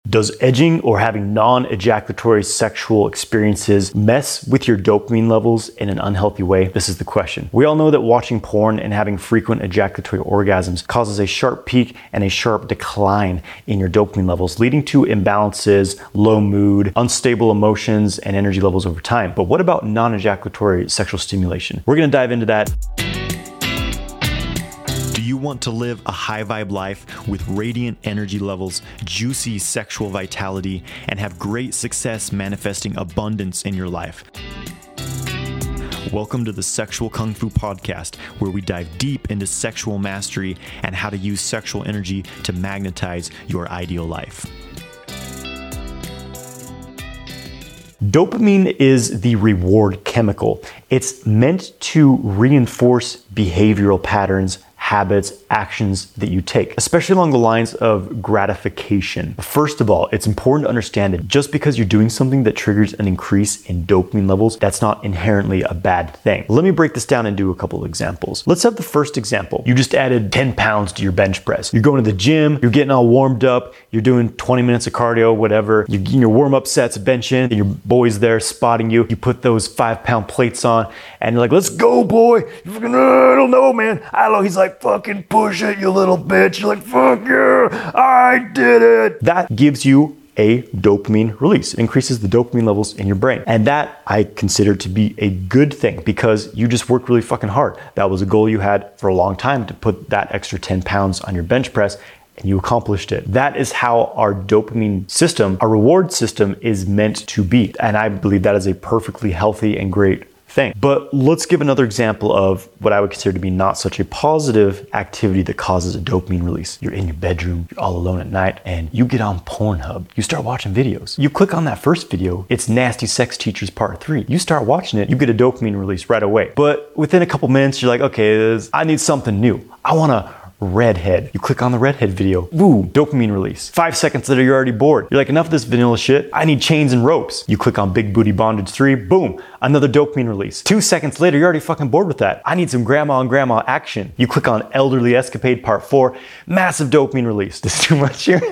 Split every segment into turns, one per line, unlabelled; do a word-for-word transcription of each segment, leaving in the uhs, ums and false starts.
Does edging or having non-ejaculatory sexual experiences mess with your dopamine levels in an unhealthy way? This is the question. We all know that watching porn and having frequent ejaculatory orgasms causes a sharp peak and a sharp decline in your dopamine levels, leading to imbalances, low mood, unstable emotions, and energy levels over time. But what about non-ejaculatory sexual stimulation? We're gonna dive into that. Do you want to live a high vibe life with radiant energy levels, juicy sexual vitality, and have great success manifesting abundance in your life? Welcome to the Sexual Kung Fu Podcast, where we dive deep into sexual mastery and how to use sexual energy to magnetize your ideal life. Dopamine is the reward chemical. It's meant to reinforce behavioral patterns, habits, actions that you take, especially along the lines of gratification. First of all, it's important to understand that just because you're doing something that triggers an increase in dopamine levels, that's not inherently a bad thing. Let me break this down and do a couple of examples. Let's have the first example. You just added ten pounds to your bench press. You're going to the gym, you're getting all warmed up, you're doing twenty minutes of cardio, whatever. You're getting your warm-up sets, benching, and your boy's there spotting you. You put those five pound plates on and you're like, let's go, boy. You're fucking, I don't know, man. I don't know. He's like, fucking push it, you little bitch. You're like, fuck yeah, I did it. That gives you a dopamine release. It increases the dopamine levels in your brain. And that I consider to be a good thing because you just worked really fucking hard. That was a goal you had for a long time, to put that extra ten pounds on your bench press, and you accomplished it. That is how our dopamine system, our reward system, is meant to be. And I believe that is a perfectly healthy and great thing. But let's give another example of what I would consider to be not such a positive activity that causes a dopamine release. You're in your bedroom, you're all alone at night, and you get on Pornhub. You start watching videos. You click on that first video, it's Nasty Sex Teachers Part three. You start watching it, you get a dopamine release right away. But within a couple minutes, you're like, okay, I need something new. I wanna redhead. You click on the redhead video. Woo, dopamine release. Five seconds later, you're already bored. You're like, enough of this vanilla shit. I need chains and ropes. You click on Big Booty Bondage three. Boom, another dopamine release. Two seconds later, you're already fucking bored with that. I need some grandma and grandma action. You click on Elderly Escapade Part four. Massive dopamine release. This is too much here.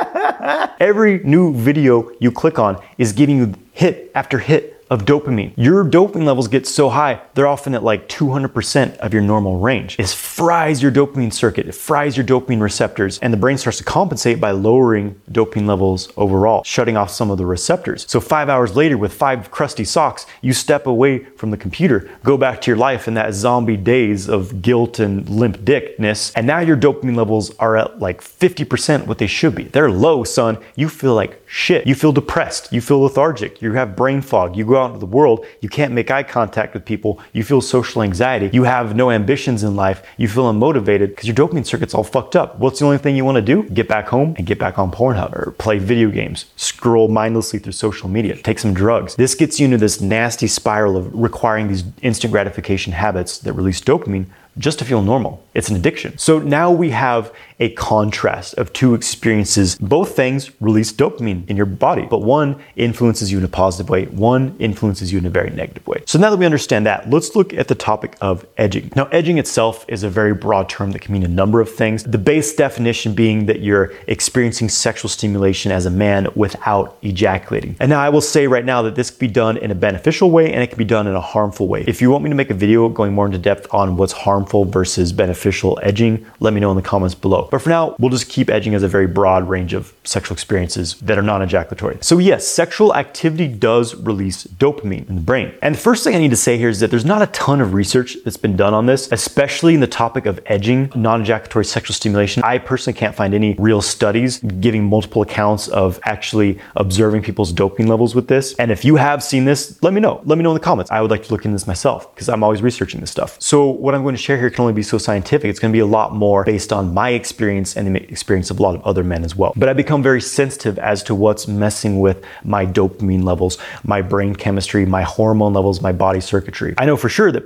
Every new video you click on is giving you hit after hit of dopamine. Your dopamine levels get so high, they're often at like two hundred percent of your normal range. It fries your dopamine circuit, it fries your dopamine receptors, and the brain starts to compensate by lowering dopamine levels overall, shutting off some of the receptors. So five hours later, with five crusty socks, you step away from the computer, go back to your life in that zombie days of guilt and limp dickness, and now your dopamine levels are at like fifty percent what they should be. They're low, son. You feel like shit. You feel depressed. You feel lethargic. You have brain fog. You go out into the world, you can't make eye contact with people, you feel social anxiety, you have no ambitions in life, you feel unmotivated because your dopamine circuit's all fucked up. What's the only thing you want to do? Get back home and get back on Pornhub, or play video games, scroll mindlessly through social media, take some drugs. This gets you into this nasty spiral of requiring these instant gratification habits that release dopamine just to feel normal. It's an addiction. So now we have a contrast of two experiences. Both things release dopamine in your body, but one influences you in a positive way, one influences you in a very negative way. So now that we understand that, let's look at the topic of edging. Now, edging itself is a very broad term that can mean a number of things. The base definition being that you're experiencing sexual stimulation as a man without ejaculating. And now I will say right now that this can be done in a beneficial way and it can be done in a harmful way. If you want me to make a video going more into depth on what's harmful versus beneficial edging, let me know in the comments below. But for now, we'll just keep edging as a very broad range of sexual experiences that are non-ejaculatory. So yes, sexual activity does release dopamine in the brain. And the first thing I need to say here is that there's not a ton of research that's been done on this, especially in the topic of edging, non-ejaculatory sexual stimulation. I personally can't find any real studies giving multiple accounts of actually observing people's dopamine levels with this. And if you have seen this, let me know. Let me know in the comments. I would like to look into this myself because I'm always researching this stuff. So what I'm going to share here can only be so scientific. It's going to be a lot more based on my experience and the experience of a lot of other men as well. But I become very sensitive as to what's messing with my dopamine levels, my brain chemistry, my hormone levels, my body circuitry. I know for sure that porn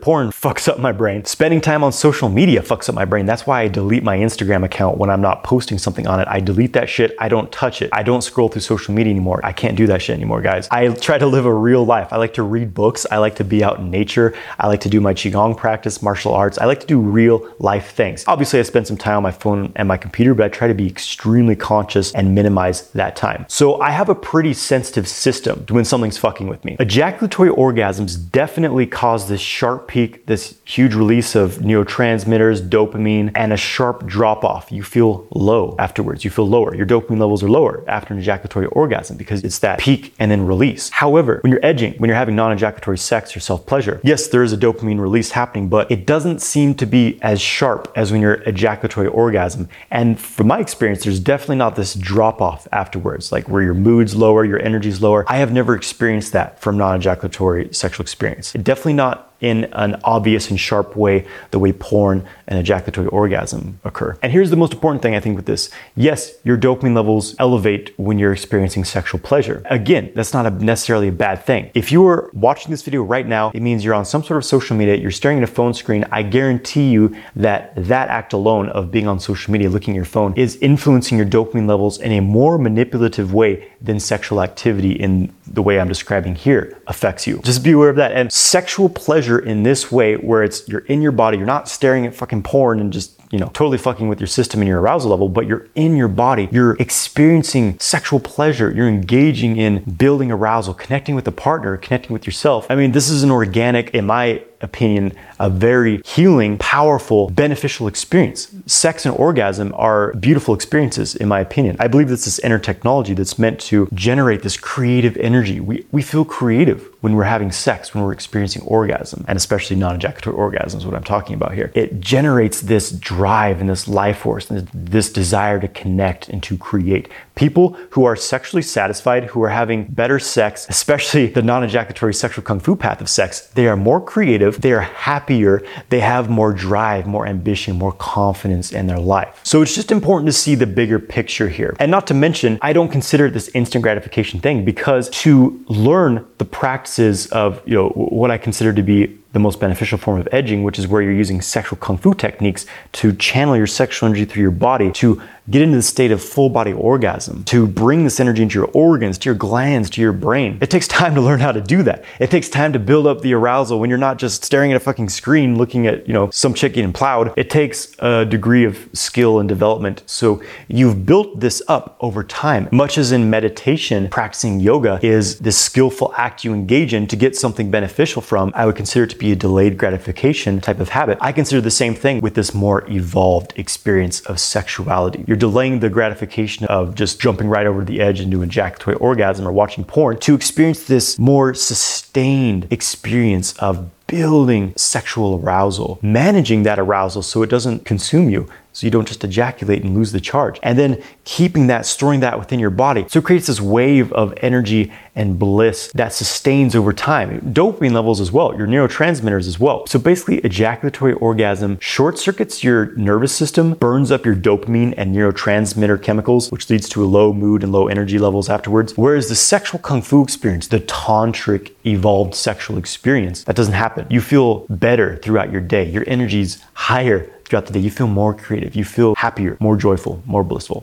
fucks up my brain. Spending time on social media fucks up my brain. That's why I delete my Instagram account when I'm not posting something on it. I delete that shit. I don't touch it. I don't scroll through social media anymore. I can't do that shit anymore, guys. I try to live a real life. I like to read books. I like to be out in nature. I like to do my Qigong practice, martial arts. I like to do real life things. Obviously, I spend some time on my phone and my computer, but I try to be extremely conscious and minimize that time. So I have a pretty sensitive system to when something's fucking with me. Ejaculatory orgasms definitely cause this sharp peak, this huge release of neurotransmitters, dopamine, and a sharp drop off. You feel low afterwards. You feel lower. Your dopamine levels are lower after an ejaculatory orgasm because it's that peak and then release. However, when you're edging, when you're having non-ejaculatory sex or self-pleasure, yes, there is a dopamine release happening, but it doesn't seem to be as sharp as when you're ejaculatory orgasm. And from my experience, there's definitely not this drop off afterwards, like where your mood's lower, your energy's lower. I have never experienced that from non-ejaculatory sexual experience. It definitely not in an obvious and sharp way, the way porn and ejaculatory orgasm occur. And here's the most important thing I think with this. Yes, your dopamine levels elevate when you're experiencing sexual pleasure. Again, that's not a necessarily a bad thing. If you are watching this video right now, it means you're on some sort of social media, you're staring at a phone screen. I guarantee you that that act alone of being on social media, looking at your phone, is influencing your dopamine levels in a more manipulative way than sexual activity in the way I'm describing here affects you. Just be aware of that. And sexual pleasure in this way, where it's you're in your body, you're not staring at fucking porn and just, you know, totally fucking with your system and your arousal level, but you're in your body, you're experiencing sexual pleasure, you're engaging in building arousal, connecting with a partner, connecting with yourself. I mean, this is an organic, in my opinion, a very healing, powerful, beneficial experience. Sex and orgasm are beautiful experiences, in my opinion. I believe this is inner technology that's meant to generate this creative energy. We, we feel creative when we're having sex, when we're experiencing orgasm, and especially non-ejaculatory orgasms, what I'm talking about here. It generates this drive and this life force and this desire to connect and to create. People who are sexually satisfied, who are having better sex, especially the non-ejaculatory sexual kung fu path of sex, they are more creative, they are happier, they have more drive, more ambition, more confidence in their life. So it's just important to see the bigger picture here. And not to mention, I don't consider it this instant gratification thing, because to learn the practices of, you know, what I consider to be the most beneficial form of edging, which is where you're using sexual kung fu techniques to channel your sexual energy through your body, to get into the state of full body orgasm, to bring this energy into your organs, to your glands, to your brain. It takes time to learn how to do that. It takes time to build up the arousal when you're not just staring at a fucking screen looking at, you know, some chick getting plowed. It takes a degree of skill and development. So you've built this up over time. Much as in meditation, practicing yoga is this skillful act you engage in to get something beneficial from. I would consider it to be a delayed gratification type of habit. I consider the same thing with this more evolved experience of sexuality. You're delaying the gratification of just jumping right over the edge into ejaculatory orgasm or watching porn to experience this more sustained experience of building sexual arousal, managing that arousal so it doesn't consume you, so you don't just ejaculate and lose the charge, and then keeping that, storing that within your body. So it creates this wave of energy and bliss that sustains over time. Dopamine levels as well, your neurotransmitters as well. So basically, ejaculatory orgasm short circuits your nervous system, burns up your dopamine and neurotransmitter chemicals, which leads to a low mood and low energy levels afterwards. Whereas the sexual kung fu experience, the tantric evolved sexual experience, that doesn't happen. You feel better throughout your day. Your energy's higher throughout the day. You feel more creative. You feel happier, more joyful, more blissful.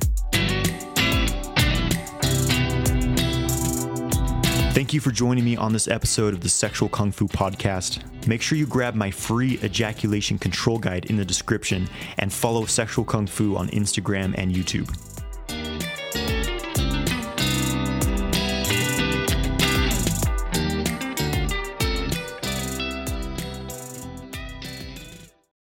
Thank you for joining me on this episode of the Sexual Kung Fu Podcast. Make sure you grab my free ejaculation control guide in the description and follow Sexual Kung Fu on Instagram and YouTube.